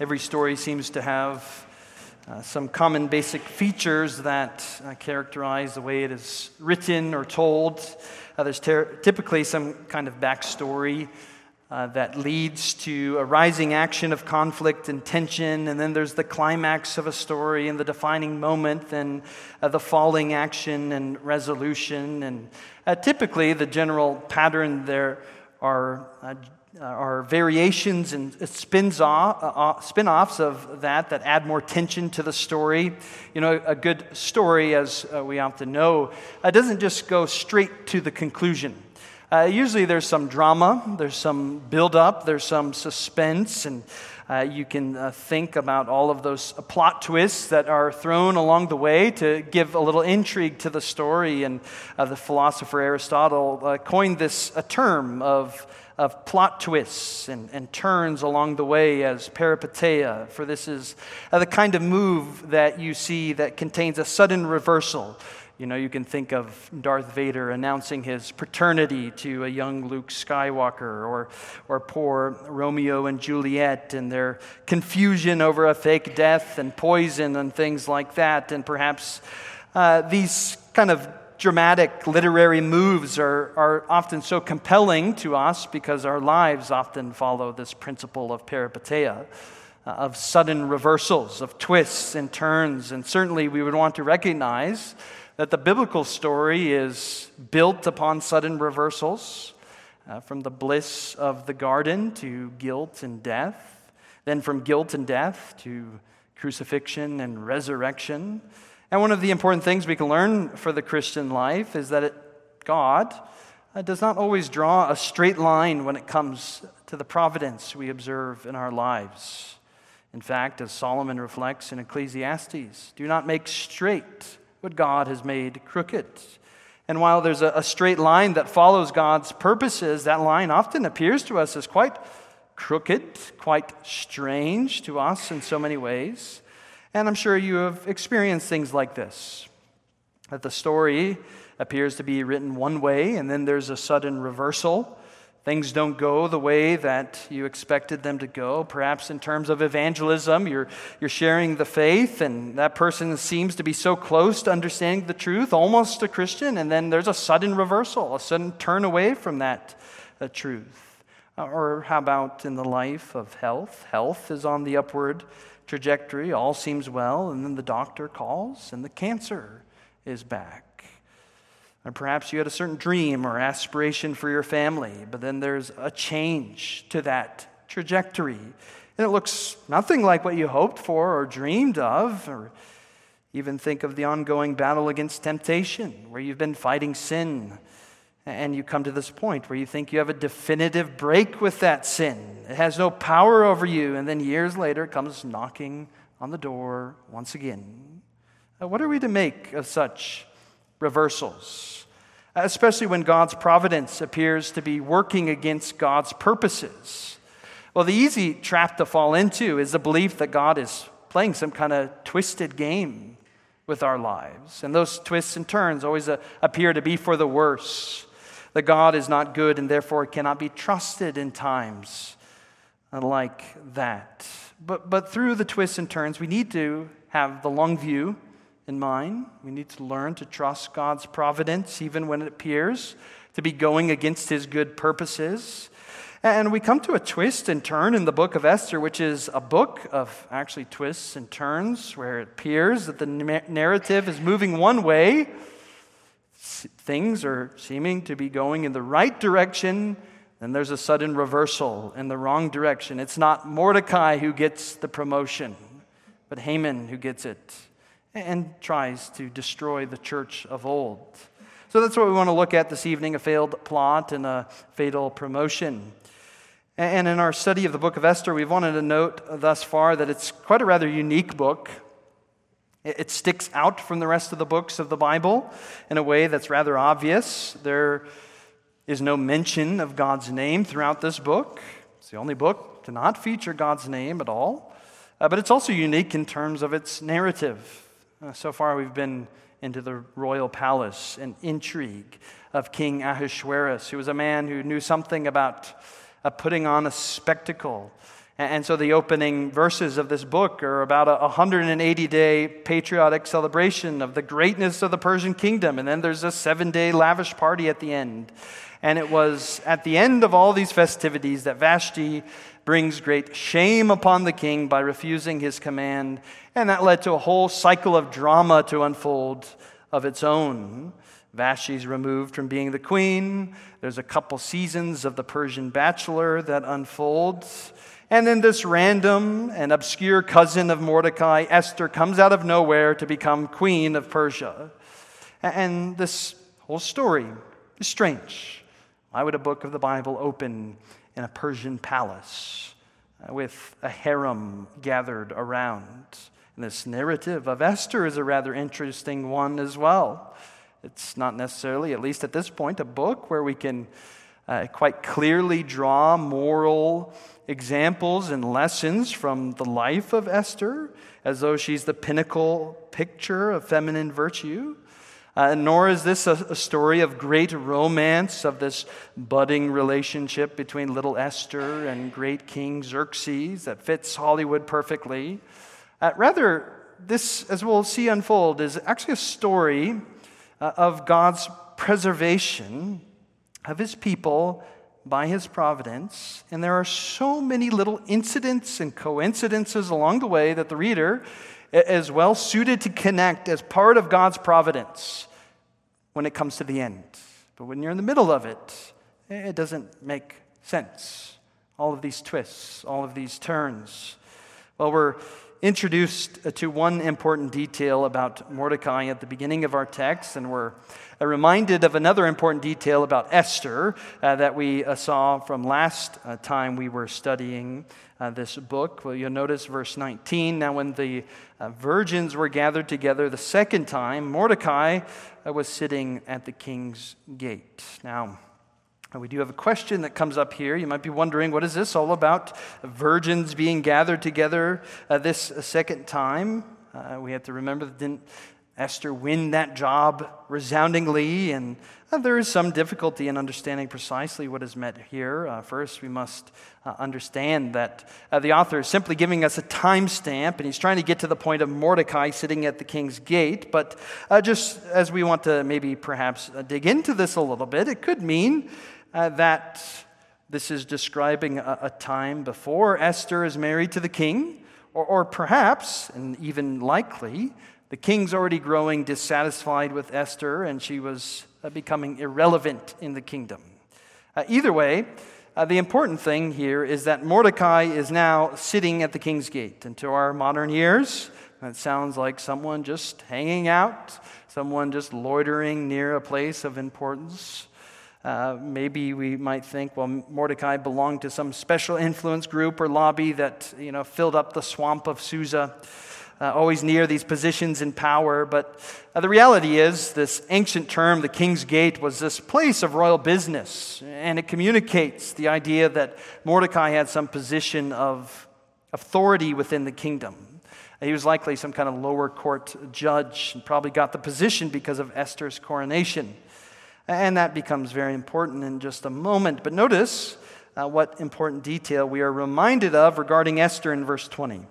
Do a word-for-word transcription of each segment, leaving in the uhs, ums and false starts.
Every story seems to have uh, some common basic features that uh, characterize the way it is written or told. Uh, there's ter- typically some kind of backstory uh, that leads to a rising action of conflict and tension, and then there's the climax of a story and the defining moment, and uh, the falling action and resolution. And uh, typically, the general pattern there are uh, Uh, are variations and spins off, uh, spin-offs of that that add more tension to the story. You know, a good story, as uh, we often know, uh, doesn't just go straight to the conclusion. Uh, usually there's some drama, there's some build-up, there's some suspense, and uh, you can uh, think about all of those uh, plot twists that are thrown along the way to give a little intrigue to the story. And uh, the philosopher Aristotle uh, coined this a term of of plot twists and, and turns along the way as peripeteia, for this is uh, the kind of move that you see that contains a sudden reversal. You know, you can think of Darth Vader announcing his paternity to a young Luke Skywalker, or or poor Romeo and Juliet and their confusion over a fake death and poison and things like that. And perhaps uh, these kind of dramatic literary moves are, are often so compelling to us because our lives often follow this principle of peripeteia, uh, of sudden reversals, of twists and turns. And certainly we would want to recognize that the biblical story is built upon sudden reversals, uh, from the bliss of the garden to guilt and death, then from guilt and death to crucifixion and resurrection. And one of the important things we can learn for the Christian life is that it, God uh, does not always draw a straight line when it comes to the providence we observe in our lives. In fact, as Solomon reflects in Ecclesiastes, do not make straight what God has made crooked. And while there's a, a straight line that follows God's purposes, that line often appears to us as quite crooked, quite strange to us in so many ways. And I'm sure you have experienced things like this, that the story appears to be written one way, and then there's a sudden reversal. Things don't go the way that you expected them to go. Perhaps in terms of evangelism, you're, you're sharing the faith, and that person seems to be so close to understanding the truth, almost a Christian, and then there's a sudden reversal, a sudden turn away from that uh, truth. Or how about in the life of health? Health is on the upward trajectory, all seems well, and then the doctor calls and the cancer is back. Or perhaps you had a certain dream or aspiration for your family, but then there's a change to that trajectory, and it looks nothing like what you hoped for or dreamed of. Or even think of the ongoing battle against temptation, where you've been fighting sin, and you come to this point where you think you have a definitive break with that sin. It has no power over you, and then years later it comes knocking on the door once again. Now, what are we to make of such reversals? Especially when God's providence appears to be working against God's purposes. Well, the easy trap to fall into is the belief that God is playing some kind of twisted game with our lives. And those twists and turns always uh, appear to be for the worse. That God is not good and therefore cannot be trusted in times like that. But, but through the twists and turns, we need to have the long view in mind. We need to learn to trust God's providence even when it appears to be going against His good purposes. And we come to a twist and turn in the book of Esther, which is a book of actually twists and turns, where it appears that the narrative is moving one way. Things are seeming to be going in the right direction, then there's a sudden reversal in the wrong direction. It's not Mordecai who gets the promotion, but Haman who gets it and tries to destroy the church of old. So that's what we want to look at this evening, a failed plot and a fatal promotion. And in our study of the book of Esther, we've wanted to note thus far that it's quite a rather unique book. It sticks out from the rest of the books of the Bible in a way that's rather obvious. There is no mention of God's name throughout this book. It's the only book to not feature God's name at all. Uh, but it's also unique in terms of its narrative. Uh, so far we've been into the royal palace and intrigue of King Ahasuerus, who was a man who knew something about uh, putting on a spectacle And so the opening verses of this book are about a one hundred eighty day patriotic celebration of the greatness of the Persian kingdom. And then there's a seven day lavish party at the end. And it was at the end of all these festivities that Vashti brings great shame upon the king by refusing his command. And that led to a whole cycle of drama to unfold of its own. Vashti's removed from being the queen. There's a couple seasons of the Persian Bachelor that unfolds. And then this random and obscure cousin of Mordecai, Esther, comes out of nowhere to become queen of Persia. And this whole story is strange. Why would a book of the Bible open in a Persian palace with a harem gathered around? And this narrative of Esther is a rather interesting one as well. It's not necessarily, at least at this point, a book where we can uh, quite clearly draw moral examples and lessons from the life of Esther, as though she's the pinnacle picture of feminine virtue. Uh, nor is this a, a story of great romance, of this budding relationship between little Esther and great King Xerxes that fits Hollywood perfectly. Uh, rather, this, as we'll see unfold, is actually a story uh, of God's preservation of his people by his providence. And there are so many little incidents and coincidences along the way that the reader is well suited to connect as part of God's providence when it comes to the end. But when you're in the middle of it, it doesn't make sense. All of these twists, all of these turns. Well, we're introduced to one important detail about Mordecai at the beginning of our text, and we're reminded of another important detail about Esther uh, that we uh, saw from last uh, time we were studying uh, this book. Well, you'll notice verse nineteen. Now, when the uh, virgins were gathered together the second time, Mordecai uh, was sitting at the king's gate. Now, we do have a question that comes up here. You might be wondering, what is this all about? Virgins being gathered together uh, this second time. Uh, we have to remember that didn't Esther win that job resoundingly? And uh, there is some difficulty in understanding precisely what is meant here. Uh, first, we must uh, understand that uh, the author is simply giving us a timestamp, and he's trying to get to the point of Mordecai sitting at the king's gate. But uh, just as we want to maybe perhaps uh, dig into this a little bit, it could mean Uh, that this is describing a, a time before Esther is married to the king, or, or perhaps, and even likely, the king's already growing dissatisfied with Esther and she was uh, becoming irrelevant in the kingdom. Uh, either way, uh, the important thing here is that Mordecai is now sitting at the king's gate. And to our modern ears, that sounds like someone just hanging out, someone just loitering near a place of importance. Uh, maybe we might think, well, Mordecai belonged to some special influence group or lobby that, you know, filled up the swamp of Susa, uh, always near these positions in power. But uh, the reality is, this ancient term, the King's Gate, was this place of royal business, and it communicates the idea that Mordecai had some position of authority within the kingdom. He was likely some kind of lower court judge, and probably got the position because of Esther's coronation. And that becomes very important in just a moment. But notice uh, what important detail we are reminded of regarding Esther in verse twenty.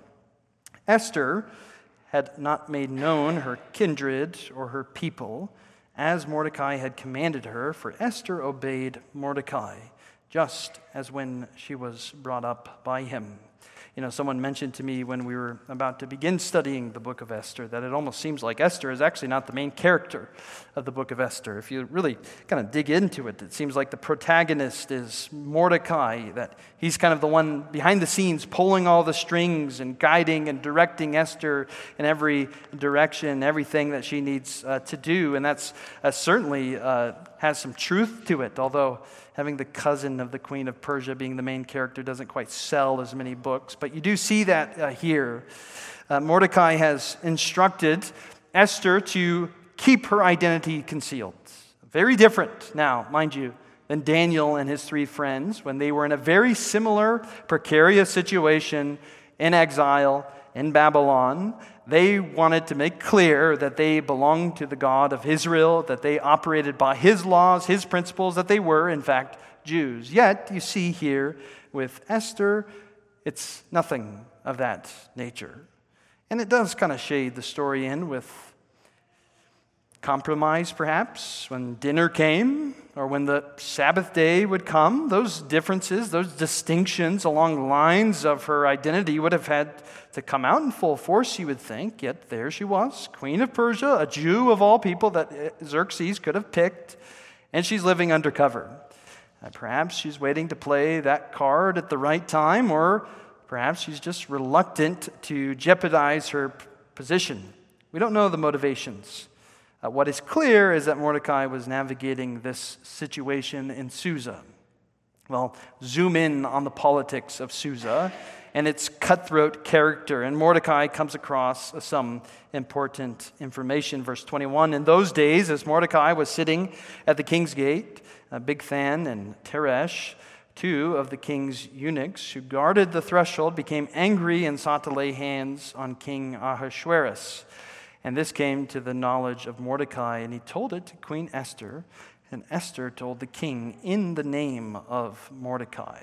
Esther had not made known her kindred or her people as Mordecai had commanded her, for Esther obeyed Mordecai, just as when she was brought up by him. You know, someone mentioned to me when we were about to begin studying the book of Esther that it almost seems like Esther is actually not the main character of the book of Esther. If you really kind of dig into it, it seems like the protagonist is Mordecai, that he's kind of the one behind the scenes pulling all the strings and guiding and directing Esther in every direction, everything that she needs uh, to do. And that's uh, certainly uh, has some truth to it, although having the cousin of the Queen of Persia being the main character doesn't quite sell as many books. But you do see that uh, here. Uh, Mordecai has instructed Esther to keep her identity concealed. Very different now, mind you, than Daniel and his three friends when they were in a very similar precarious situation in exile in Babylon. They wanted to make clear that they belonged to the God of Israel, that they operated by his laws, his principles, that they were, in fact, Jews. Yet, you see here with Esther, It's nothing of that nature. And it does kind of shade the story in with compromise, perhaps, when dinner came or when the Sabbath day would come. Those differences, those distinctions along lines of her identity would have had to come out in full force, you would think. Yet there she was, Queen of Persia, a Jew of all people that Xerxes could have picked, and she's living undercover. Uh, perhaps she's waiting to play that card at the right time, or perhaps she's just reluctant to jeopardize her p- position. We don't know the motivations. Uh, what is clear is that Mordecai was navigating this situation in Susa. Well, zoom in on the politics of Susa and its cutthroat character, and Mordecai comes across some important information. Verse twenty-one, in those days, as Mordecai was sitting at the king's gate, uh, Bigthan and Teresh, two of the king's eunuchs who guarded the threshold, became angry and sought to lay hands on King Ahasuerus. And this came to the knowledge of Mordecai, and he told it to Queen Esther, and Esther told the king in the name of Mordecai.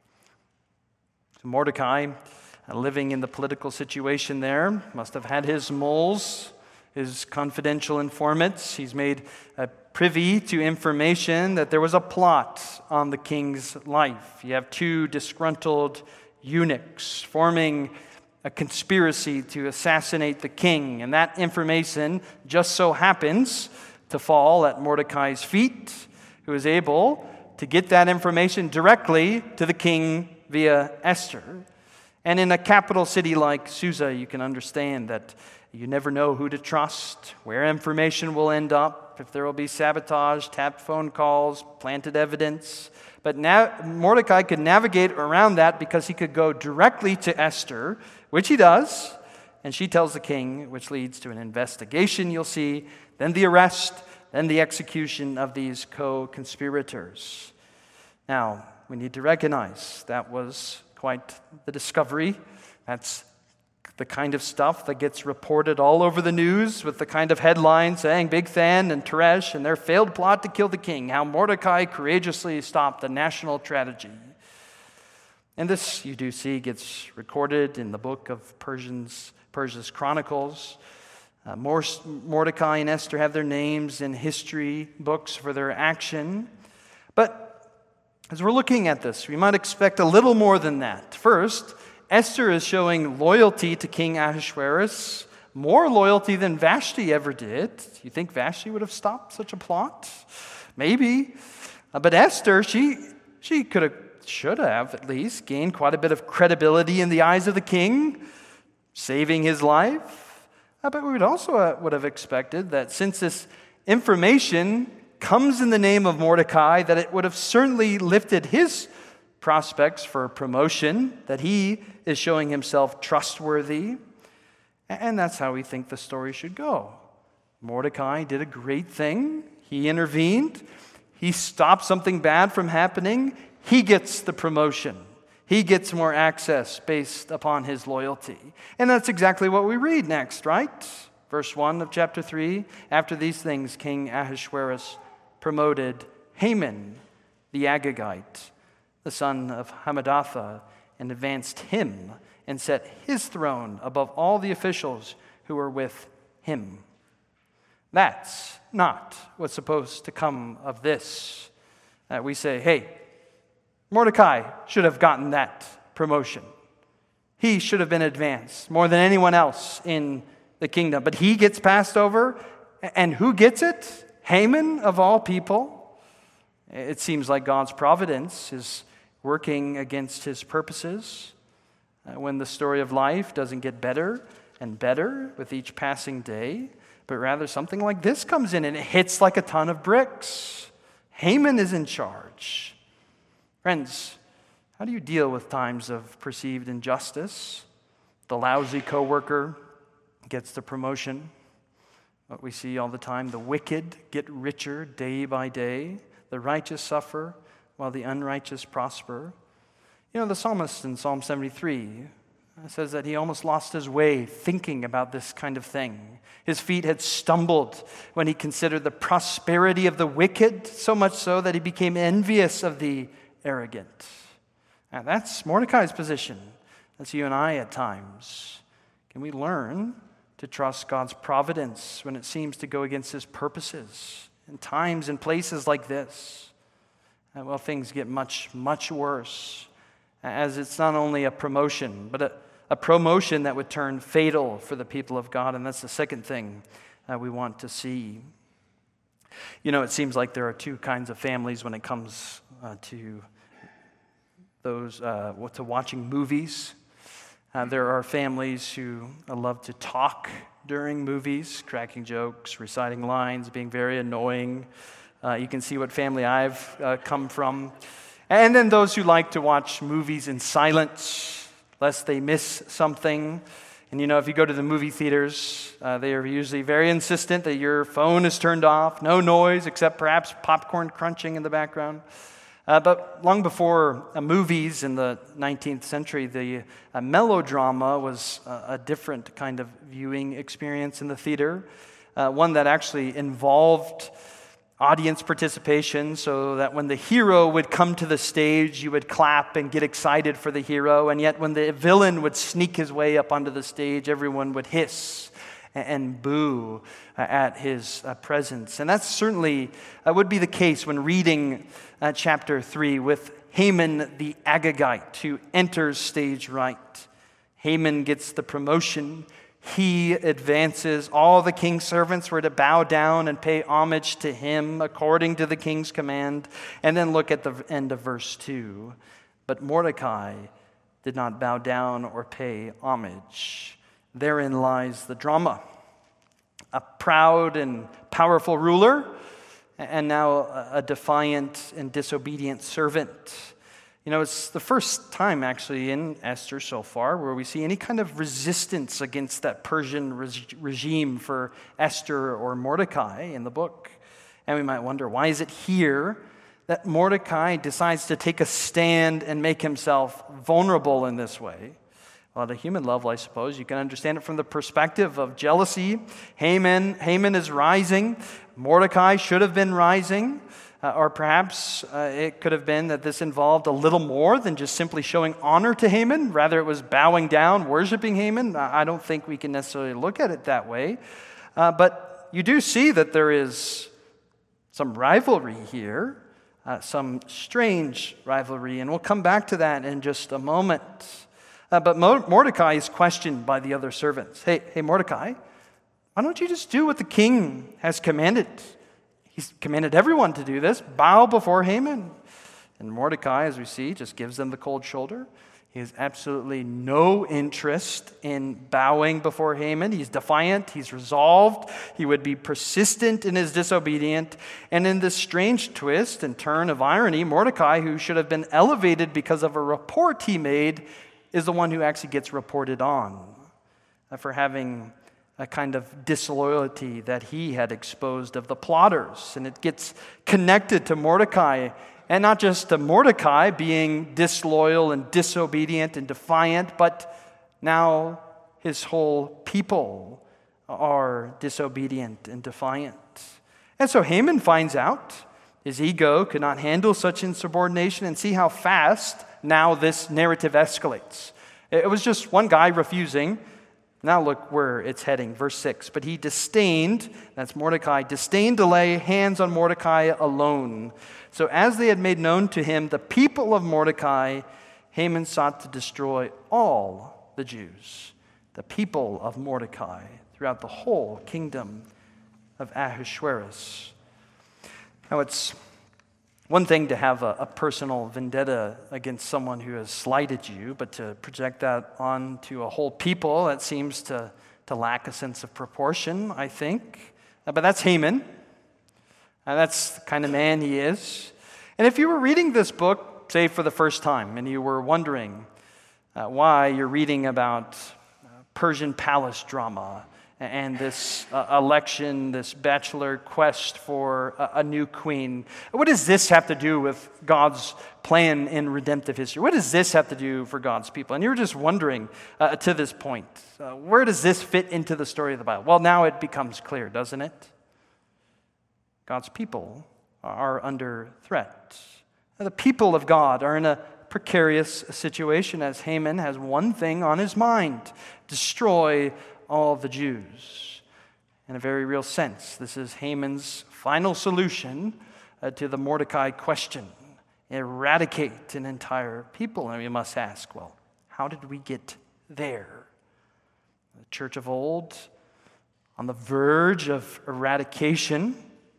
So Mordecai, uh, living in the political situation there, must have had his moles, his confidential informants. He's made uh, privy to information that there was a plot on the king's life. You have two disgruntled eunuchs forming a conspiracy to assassinate the king, and that information just so happens to fall at Mordecai's feet, who is able to get that information directly to the king via Esther. And in a capital city like Susa, you can understand that you never know who to trust, where information will end up, if there will be sabotage, tapped phone calls, planted evidence. But now Mordecai could navigate around that because he could go directly to Esther, which he does, and she tells the king, which leads to an investigation, you'll see, then the arrest, then the execution of these co-conspirators. Now, we need to recognize that was quite the discovery. That's the kind of stuff that gets reported all over the news with the kind of headlines saying Bigthan and Teresh and their failed plot to kill the king, how Mordecai courageously stopped the national tragedy. And this, you do see, gets recorded in the book of Persians, Persia's Chronicles. Uh, Mordecai and Esther have their names in history books for their action. But as we're looking at this, we might expect a little more than that. First, Esther is showing loyalty to King Ahasuerus, more loyalty than Vashti ever did. You think Vashti would have stopped such a plot? Maybe. Uh, but Esther, she, she could have, should have at least, gained quite a bit of credibility in the eyes of the king, saving his life. Uh, but we would also uh, would have expected that since this information comes in the name of Mordecai, that it would have certainly lifted his prospects for promotion, that he is showing himself trustworthy. And that's how we think the story should go. Mordecai did a great thing. He intervened. He stopped something bad from happening. He gets the promotion. He gets more access based upon his loyalty. And that's exactly what we read next, right? Verse one of chapter three, after these things, King Ahasuerus promoted Haman the Agagite, the son of Hammedatha, and advanced him and set his throne above all the officials who were with him. That's not what's supposed to come of this. Uh, we say, hey, Mordecai should have gotten that promotion. He should have been advanced more than anyone else in the kingdom. But he gets passed over, and who gets it? Haman, of all people. It seems like God's providence is working against his purposes. Uh, when the story of life doesn't get better and better with each passing day, but rather something like this comes in and it hits like a ton of bricks. Haman is in charge. Friends, how do you deal with times of perceived injustice? The lousy coworker gets the promotion. What we see all the time, the wicked get richer day by day. The righteous suffer while the unrighteous prosper. You know, the psalmist in Psalm seventy-three says that he almost lost his way thinking about this kind of thing. His feet had stumbled when he considered the prosperity of the wicked, so much so that he became envious of the arrogant. Now, that's Mordecai's position. That's you and I at times. Can we learn to trust God's providence when it seems to go against his purposes? In times and places like this, uh, well, things get much, much worse, as it's not only a promotion, but a, a promotion that would turn fatal for the people of God, and that's the second thing uh, we want to see. You know, it seems like there are two kinds of families when it comes uh, to those, uh, to watching movies. Uh, there are families who uh, love to talk during movies, cracking jokes, reciting lines, being very annoying. Uh, you can see what family I've uh, come from. And then those who like to watch movies in silence, lest they miss something. And you know, if you go to the movie theaters, uh, they are usually very insistent that your phone is turned off, no noise except perhaps popcorn crunching in the background. Uh, but long before uh, movies in the nineteenth century, the uh, melodrama was uh, a different kind of viewing experience in the theater, uh, one that actually involved audience participation, so that when the hero would come to the stage, you would clap and get excited for the hero, and yet when the villain would sneak his way up onto the stage, everyone would hiss and boo at his uh, presence. And that's certainly uh, would be the case when reading uh, chapter three with Haman the Agagite, who enters stage right. Haman gets the promotion. He advances. All the king's servants were to bow down and pay homage to him according to the king's command. And then look at the end of verse two. But Mordecai did not bow down or pay homage. Therein lies the drama. A proud and powerful ruler, and now a defiant and disobedient servant. You know, it's the first time actually in Esther so far where we see any kind of resistance against that Persian reg- regime for Esther or Mordecai in the book. And we might wonder, why is it here that Mordecai decides to take a stand and make himself vulnerable in this way? Well, at a human level, I suppose, you can understand it from the perspective of jealousy. Haman, Haman is rising. Mordecai should have been rising. Uh, or perhaps uh, it could have been that this involved a little more than just simply showing honor to Haman. Rather, it was bowing down, worshiping Haman. I don't think we can necessarily look at it that way. Uh, but you do see that there is some rivalry here, uh, some strange rivalry, and we'll come back to that in just a moment. Uh, but Mordecai is questioned by the other servants. Hey, hey, Mordecai, why don't you just do what the king has commanded? He's commanded everyone to do this. Bow before Haman. And Mordecai, as we see, just gives them the cold shoulder. He has absolutely no interest in bowing before Haman. He's defiant. He's resolved. He would be persistent in his disobedience. And in this strange twist and turn of irony, Mordecai, who should have been elevated because of a report he made, is the one who actually gets reported on for having a kind of disloyalty that he had exposed of the plotters. And it gets connected to Mordecai, and not just to Mordecai being disloyal and disobedient and defiant, but now his whole people are disobedient and defiant. And so Haman finds out. His ego could not handle such insubordination, and see how fast now this narrative escalates. It was just one guy refusing. Now look where it's heading, verse six. But he disdained, that's Mordecai, disdained to lay hands on Mordecai alone. So as they had made known to him the people of Mordecai, Haman sought to destroy all the Jews, the people of Mordecai, throughout the whole kingdom of Ahasuerus. Now, it's one thing to have a, a personal vendetta against someone who has slighted you, but to project that onto a whole people, that seems to, to lack a sense of proportion, I think. Uh, but that's Haman. And that's the kind of man he is. And if you were reading this book, say for the first time, and you were wondering uh, why you're reading about uh, Persian palace drama, and this uh, election, this bachelor quest for a, a new queen. What does this have to do with God's plan in redemptive history? What does this have to do for God's people? And you're just wondering uh, to this point, uh, where does this fit into the story of the Bible? Well, now it becomes clear, doesn't it? God's people are under threat. The people of God are in a precarious situation as Haman has one thing on his mind: destroy all the Jews. In a very real sense, this is Haman's final solution uh, to the Mordecai question: eradicate an entire people. And we must ask, well, how did we get there? The church of old, on the verge of eradication.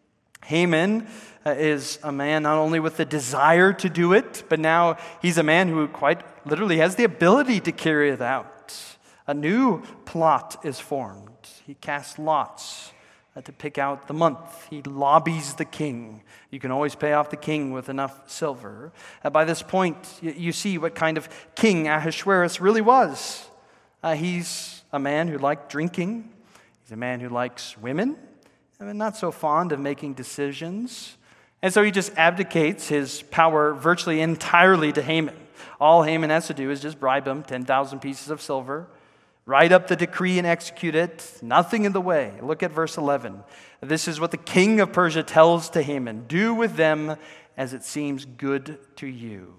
Haman uh, is a man not only with the desire to do it, but now he's a man who quite literally has the ability to carry it out. A new plot is formed. He casts lots uh, to pick out the month. He lobbies the king. You can always pay off the king with enough silver. Uh, by this point, you, you see what kind of king Ahasuerus really was. Uh, he's a man who liked drinking. He's a man who likes women, and not so fond of making decisions. And so he just abdicates his power virtually entirely to Haman. All Haman has to do is just bribe him ten thousand pieces of silver, write up the decree and execute it, nothing in the way. Look at verse eleven. This is what the king of Persia tells to Haman: do with them as it seems good to you.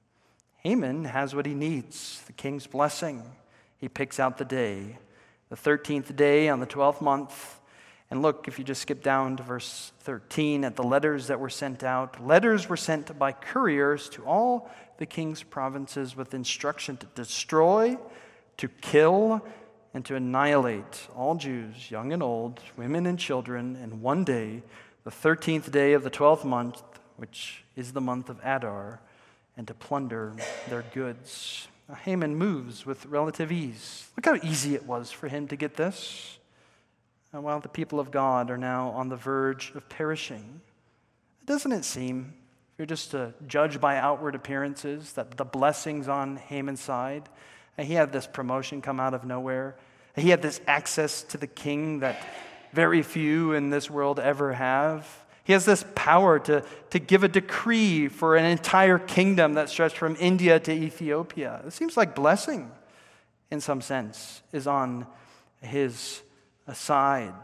Haman has what he needs, the king's blessing. He picks out the day, the thirteenth day on the twelfth month. And look, if you just skip down to verse thirteen, at the letters that were sent out. Letters were sent by couriers to all the king's provinces with instruction to destroy, to kill, and to annihilate all Jews, young and old, women and children, in one day, the thirteenth day of the twelfth month, which is the month of Adar, and to plunder their goods. Now, Haman moves with relative ease. Look how easy it was for him to get this. And while the people of God are now on the verge of perishing, doesn't it seem, if you're just to judge by outward appearances, that the blessings on Haman's side, and he had this promotion come out of nowhere. He had this access to the king that very few in this world ever have. He has this power to, to give a decree for an entire kingdom that stretched from India to Ethiopia. It seems like blessing, in some sense, is on his side.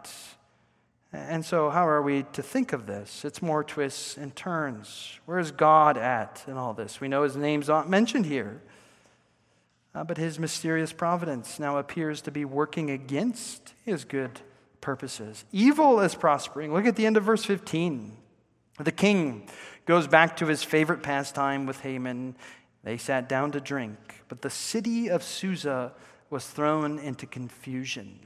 And so how are we to think of this? It's more twists and turns. Where is God at in all this? We know his name's not mentioned here. Uh, but his mysterious providence now appears to be working against his good purposes. Evil is prospering. Look at the end of verse fifteen. The king goes back to his favorite pastime with Haman. They sat down to drink, but the city of Susa was thrown into confusion.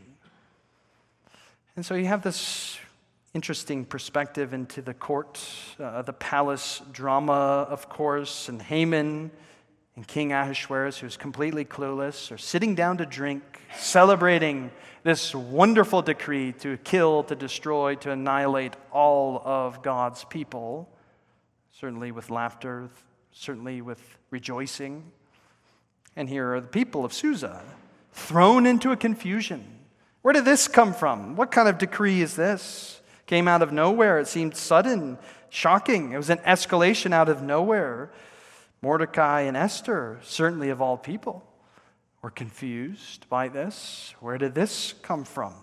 And so you have this interesting perspective into the court, uh, the palace drama, of course, and Haman and King Ahasuerus, who's completely clueless, are sitting down to drink, celebrating this wonderful decree to kill, to destroy, to annihilate all of God's people, certainly with laughter, certainly with rejoicing. And here are the people of Susa, thrown into a confusion. Where did this come from? What kind of decree is this? Came out of nowhere. It seemed sudden, shocking. It was an escalation out of nowhere. Mordecai and Esther, certainly of all people, were confused by this. Where did this come from?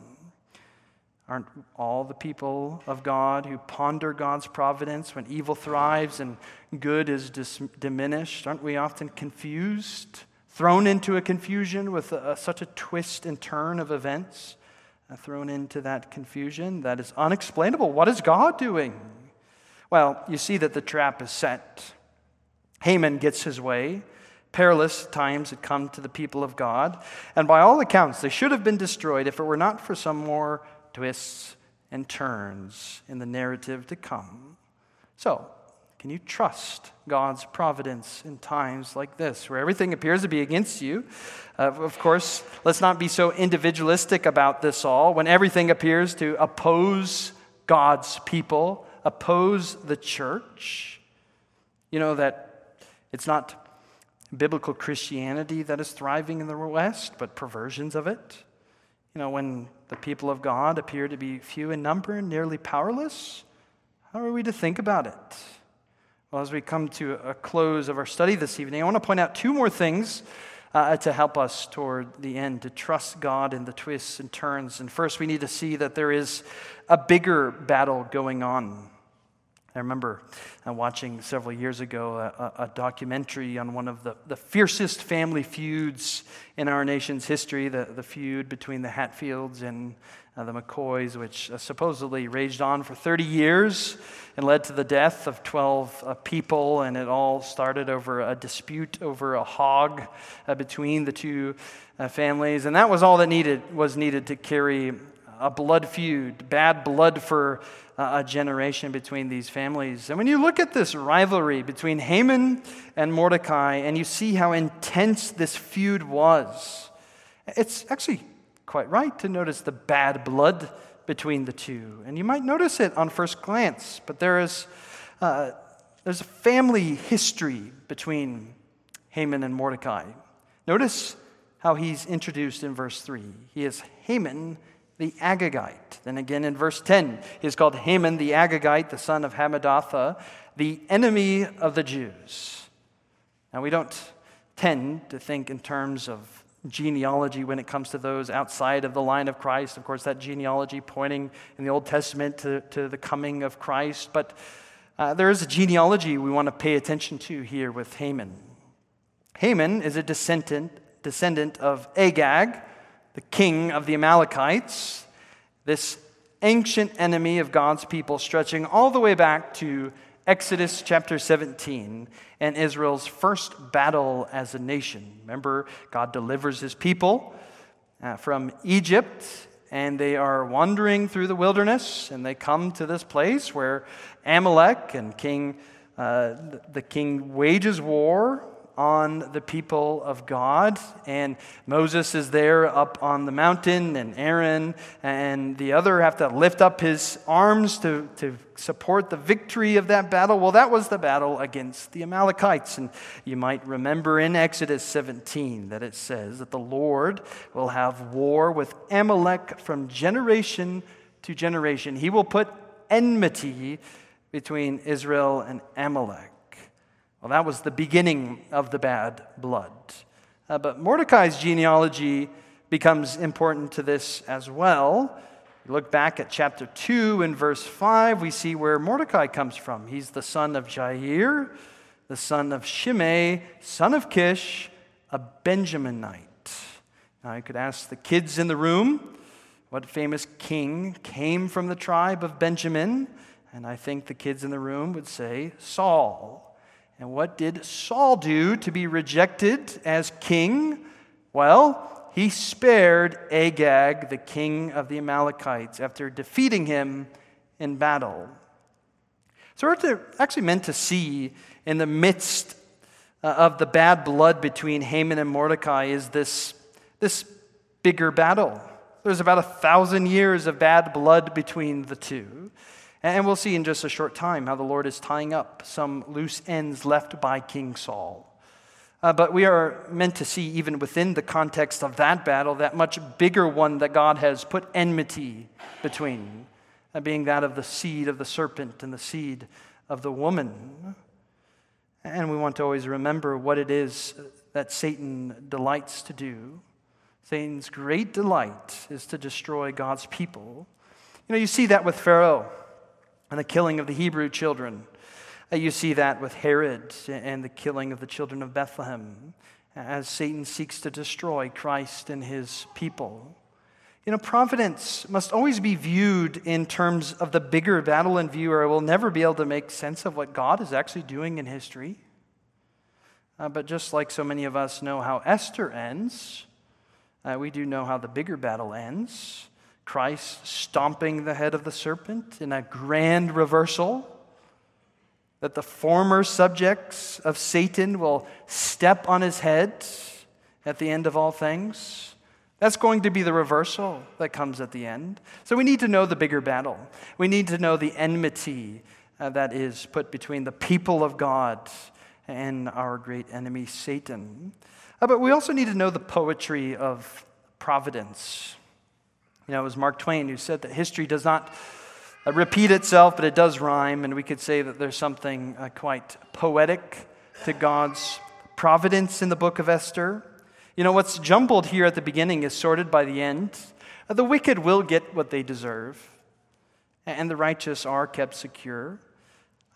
Aren't all the people of God who ponder God's providence when evil thrives and good is dis- diminished? Aren't we often confused? Thrown into a confusion with a, a, such a twist and turn of events, uh, thrown into that confusion that is unexplainable. What is God doing? Well, you see that the trap is set. Haman gets his way. Perilous times had come to the people of God, and by all accounts, they should have been destroyed if it were not for some more twists and turns in the narrative to come. So, can you trust God's providence in times like this, where everything appears to be against you? Uh, of course, let's not be so individualistic about this all. When everything appears to oppose God's people, oppose the church, you know that it's not biblical Christianity that is thriving in the West, but perversions of it. You know, when the people of God appear to be few in number and nearly powerless, how are we to think about it? Well, as we come to a close of our study this evening, I want to point out two more things uh, to help us toward the end, to trust God in the twists and turns. And first, we need to see that there is a bigger battle going on. I remember uh, watching several years ago a, a documentary on one of the, the fiercest family feuds in our nation's history, the, the feud between the Hatfields and uh, the McCoys, which uh, supposedly raged on for thirty years and led to the death of twelve uh, people, and it all started over a dispute over a hog uh, between the two uh, families, and that was all that needed was needed to carry a blood feud, bad blood for uh, a generation between these families. And when you look at this rivalry between Haman and Mordecai, and you see how intense this feud was, it's actually quite right to notice the bad blood between the two. And you might notice it on first glance, but there is uh, there's a family history between Haman and Mordecai. Notice how he's introduced in verse three. He is Haman the Agagite. Then again in verse ten, he is called Haman the Agagite, the son of Hammedatha, the enemy of the Jews. Now we don't tend to think in terms of genealogy when it comes to those outside of the line of Christ. Of course, that genealogy pointing in the Old Testament to, to the coming of Christ. But uh, there is a genealogy we want to pay attention to here with Haman. Haman is a descendant, descendant of Agag, the king of the Amalekites, this ancient enemy of God's people, stretching all the way back to Exodus chapter seventeen and Israel's first battle as a nation. Remember, God delivers his people uh, from Egypt, and they are wandering through the wilderness, and they come to this place where Amalek and King, uh, the king wages war on the people of God, and Moses is there up on the mountain, and Aaron and the other have to lift up his arms to, to support the victory of that battle. Well, that was the battle against the Amalekites, and you might remember in Exodus seventeen that it says that the Lord will have war with Amalek from generation to generation. He will put enmity between Israel and Amalek. Well, that was the beginning of the bad blood. Uh, but Mordecai's genealogy becomes important to this as well. You look back at chapter two and verse five, we see where Mordecai comes from. He's the son of Jair, the son of Shimei, son of Kish, a Benjaminite. Now, I could ask the kids in the room what famous king came from the tribe of Benjamin, and I think the kids in the room would say Saul. And what did Saul do to be rejected as king? Well, he spared Agag, the king of the Amalekites, after defeating him in battle. So what we're actually meant to see in the midst of the bad blood between Haman and Mordecai is this, this bigger battle. There's about a thousand years of bad blood between the two. And we'll see in just a short time how the Lord is tying up some loose ends left by King Saul. Uh, but we are meant to see, even within the context of that battle, that much bigger one that God has put enmity between, uh, being that of the seed of the serpent and the seed of the woman. And we want to always remember what it is that Satan delights to do. Satan's great delight is to destroy God's people. You know, you see that with Pharaoh and the killing of the Hebrew children. Uh, you see that with Herod and the killing of the children of Bethlehem, as Satan seeks to destroy Christ and his people. You know, providence must always be viewed in terms of the bigger battle in view, or we'll never be able to make sense of what God is actually doing in history. Uh, but just like so many of us know how Esther ends, uh, we do know how the bigger battle ends. Christ stomping the head of the serpent in a grand reversal, that the former subjects of Satan will step on his head at the end of all things. That's going to be the reversal that comes at the end. So we need to know the bigger battle. We need to know the enmity uh, that is put between the people of God and our great enemy, Satan. Uh, but we also need to know the poetry of providence. You know, it was Mark Twain who said that history does not uh, repeat itself, but it does rhyme, and we could say that there's something uh, quite poetic to God's providence in the book of Esther. You know, what's jumbled here at the beginning is sorted by the end. Uh, the wicked will get what they deserve, and the righteous are kept secure.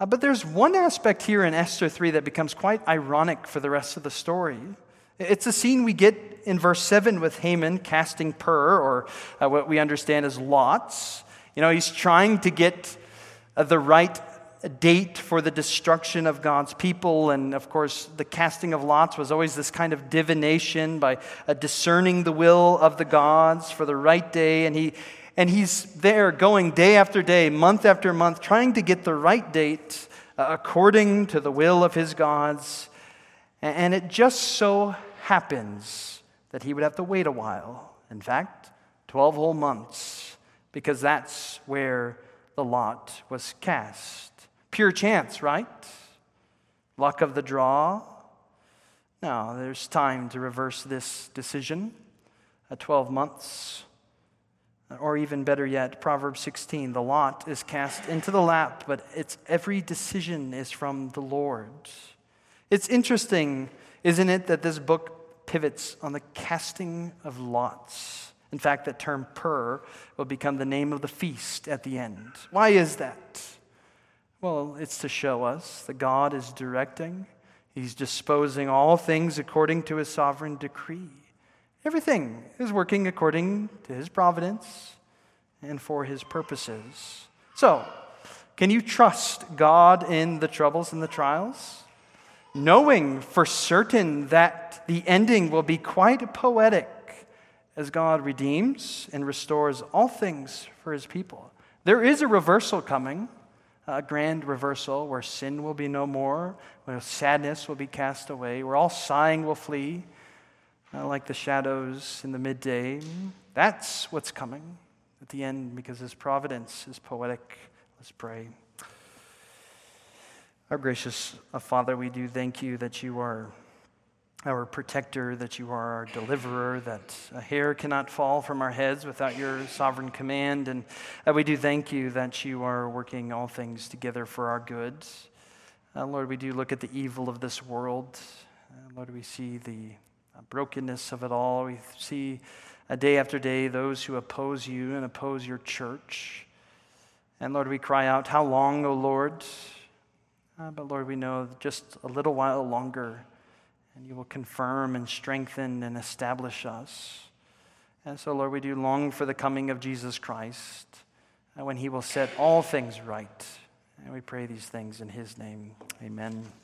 Uh, but there's one aspect here in Esther three that becomes quite ironic for the rest of the story. It's a scene we get in verse seven with Haman casting pur, or uh, what we understand as lots. You know, he's trying to get uh, the right date for the destruction of God's people. And of course, the casting of lots was always this kind of divination by uh, discerning the will of the gods for the right day. And he and he's there going day after day, month after month, trying to get the right date uh, according to the will of his gods. And it just so happens that he would have to wait a while. In fact, twelve whole months, because that's where the lot was cast. Pure chance, right? Luck of the draw? No, there's time to reverse this decision. At twelve months, or even better yet, Proverbs sixteen, the lot is cast into the lap, but it's every decision is from the Lord. It's interesting, isn't it, that this book pivots on the casting of lots. In fact, that term pur will become the name of the feast at the end. Why is that? Well, it's to show us that God is directing. He's disposing all things according to his sovereign decree. Everything is working according to his providence and for his purposes. So, can you trust God in the troubles and the trials? Knowing for certain that the ending will be quite poetic as God redeems and restores all things for his people. There is a reversal coming, a grand reversal where sin will be no more, where sadness will be cast away, where all sighing will flee, uh, like the shadows in the midday. That's what's coming at the end because his providence is poetic. Let's pray. Our gracious Father, we do thank you that you are our protector, that you are our deliverer, that a hair cannot fall from our heads without your sovereign command. And uh, we do thank you that you are working all things together for our good. Uh, Lord, we do look at the evil of this world. Uh, Lord, we see the uh, brokenness of it all. We see uh, day after day those who oppose you and oppose your church. And Lord, we cry out, how long, O Lord? Uh, but Lord, we know just a little while longer, and you will confirm and strengthen and establish us. And so, Lord, we do long for the coming of Jesus Christ, uh, when he will set all things right. And we pray these things in his name. Amen.